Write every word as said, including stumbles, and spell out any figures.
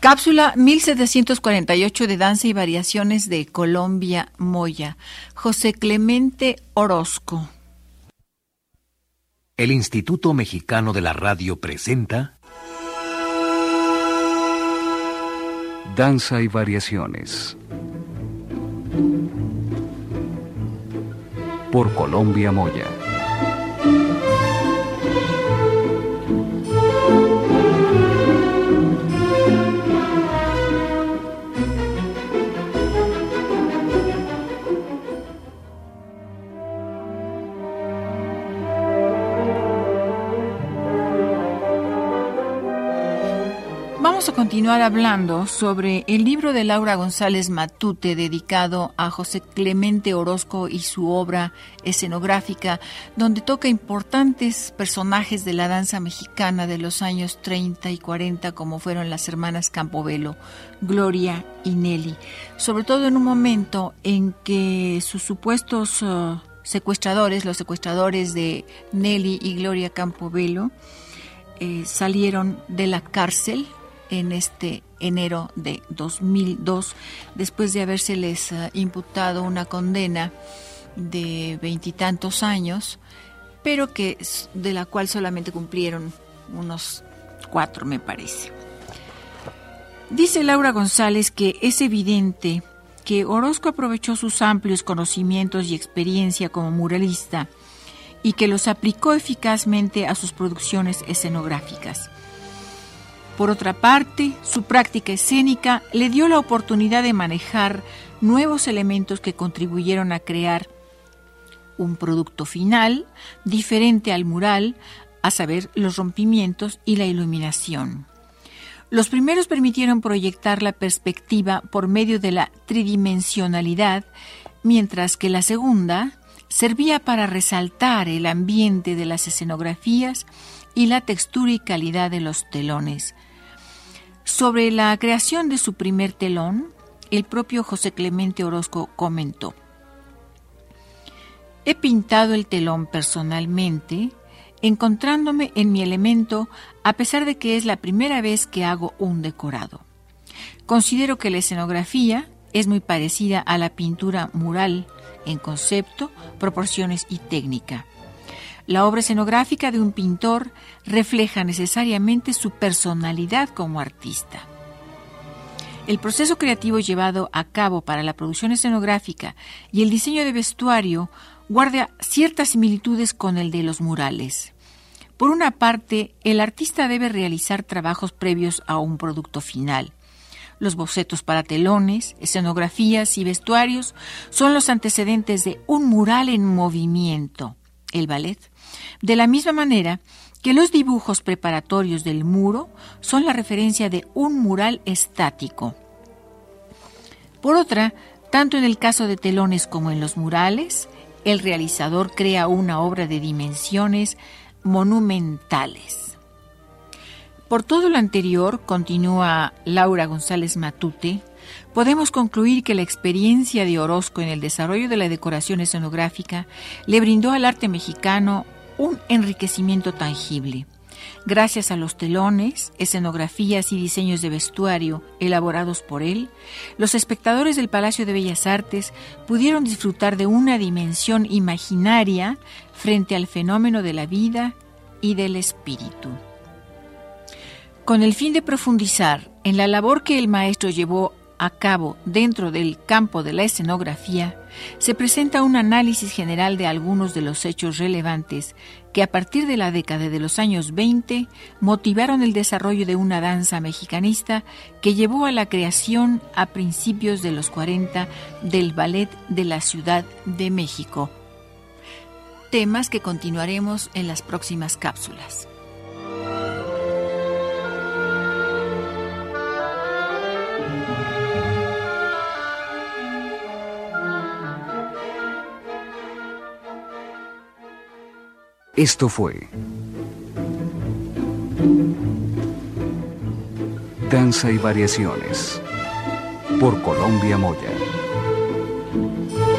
Cápsula mil setecientos cuarenta y ocho de Danza y Variaciones de Colombia Moya. José Clemente Orozco. El Instituto Mexicano de la Radio presenta Danza y Variaciones por Colombia Moya. Vamos a continuar hablando sobre el libro de Laura González Matute dedicado a José Clemente Orozco y su obra escenográfica, donde toca importantes personajes de la danza mexicana de los años treinta y cuarenta, como fueron las hermanas Campobello, Gloria y Nelly, sobre todo en un momento en que sus supuestos uh, secuestradores, los secuestradores de Nelly y Gloria Campobello, eh, salieron de la cárcel en este enero de dos mil dos, después de habérseles uh, imputado una condena de veintitantos años, pero que de la cual solamente cumplieron unos cuatro, me parece. Dice Laura González que es evidente que Orozco aprovechó sus amplios conocimientos y experiencia como muralista y que los aplicó eficazmente a sus producciones escenográficas. Por otra parte, su práctica escénica le dio la oportunidad de manejar nuevos elementos que contribuyeron a crear un producto final diferente al mural, a saber, los rompimientos y la iluminación. Los primeros permitieron proyectar la perspectiva por medio de la tridimensionalidad, mientras que la segunda servía para resaltar el ambiente de las escenografías y la textura y calidad de los telones. Sobre la creación de su primer telón, el propio José Clemente Orozco comentó: he pintado el telón personalmente, encontrándome en mi elemento, a pesar de que es la primera vez que hago un decorado. Considero que la escenografía es muy parecida a la pintura mural en concepto, proporciones y técnica. La obra escenográfica de un pintor refleja necesariamente su personalidad como artista. El proceso creativo llevado a cabo para la producción escenográfica y el diseño de vestuario guarda ciertas similitudes con el de los murales. Por una parte, el artista debe realizar trabajos previos a un producto final. Los bocetos para telones, escenografías y vestuarios son los antecedentes de un mural en movimiento, el ballet. De la misma manera que los dibujos preparatorios del muro son la referencia de un mural estático. Por otra, tanto en el caso de telones como en los murales, el realizador crea una obra de dimensiones monumentales. Por todo lo anterior, continúa Laura González Matute, podemos concluir que la experiencia de Orozco en el desarrollo de la decoración escenográfica le brindó al arte mexicano un enriquecimiento tangible. Gracias a los telones, escenografías y diseños de vestuario elaborados por él, los espectadores del Palacio de Bellas Artes pudieron disfrutar de una dimensión imaginaria frente al fenómeno de la vida y del espíritu. Con el fin de profundizar en la labor que el maestro llevó a cabo dentro del campo de la escenografía, se presenta un análisis general de algunos de los hechos relevantes que a partir de la década de los años veinte motivaron el desarrollo de una danza mexicanista que llevó a la creación a principios de los cuarenta del Ballet de la Ciudad de México. Temas que continuaremos en las próximas cápsulas. Esto fue Danza y Variaciones por Colombia Moya.